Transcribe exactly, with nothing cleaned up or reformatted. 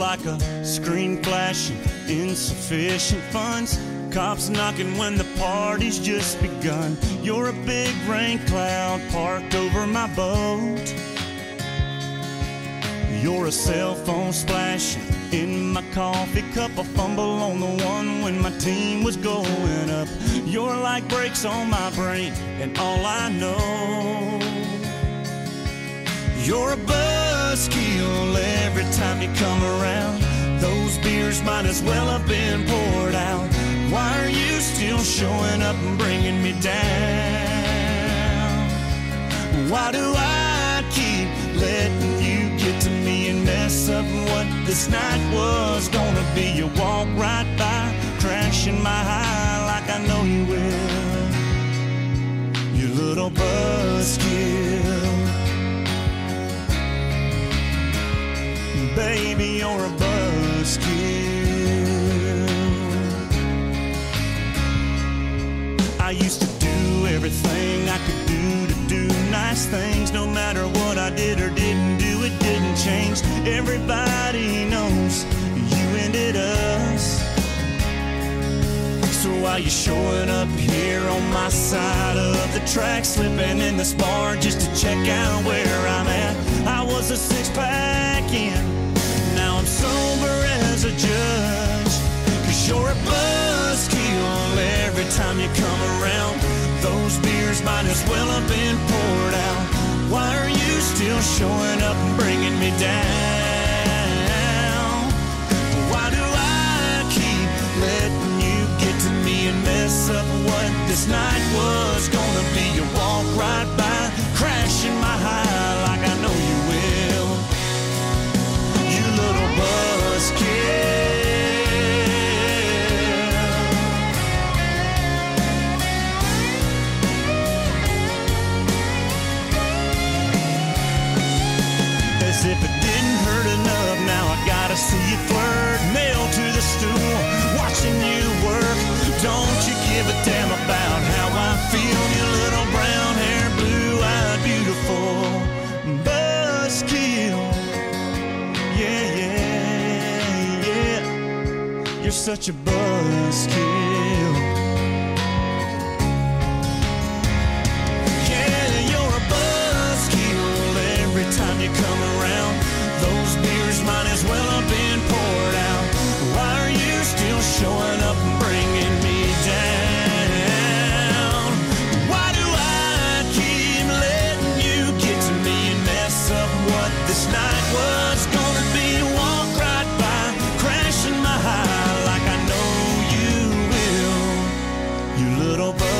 like a screen flashing, insufficient funds. Cops knocking when the party's just begun. You're a big rain cloud parked over my boat. You're a cell phone splashing in my coffee cup. I fumble on the one when my team was going up. You're like brakes on my brain and all I know. You're a buzzkill every time you come around. Those beers might as well have been poured out. Why are you still showing up and bringing me down? Why do I keep letting you get to me and mess up what this night was gonna be? You walk right by, crashing my high like I know you will. You little buzzkill. Baby, you're a buzzkill. I used to do everything I could do to do nice things. No matter what I did or didn't do, it didn't change. Everybody knows you ended us. So why you showing up here on my side of the track, slipping in this bar just to check out where I'm at? I was a six-pack in, now I'm sober as a judge. Cause you're a buzzkill every time you come around. Those beers might as well have been poured out. Why are you still showing up and bringing me down? Why do I keep letting you get to me and mess up what this night was gonna be? You walk right by, crashing my high like I know you will. You little buzzkill. As if it didn't hurt enough, now I gotta see you flirt, nailed to the stool, watching you work. Don't you give a damn about how I feel, you little brown hair, blue-eyed, beautiful buzzkill. Yeah, yeah, yeah, you're such a buzzkill. Yeah, you're a buzzkill every time you come around. Those beers might as well have been poured out. Why are you still showing up and bringing me down? Why do I keep letting you get to me and mess up what this night was gonna be? Walk right by, crashing my high like I know you will. You little bug.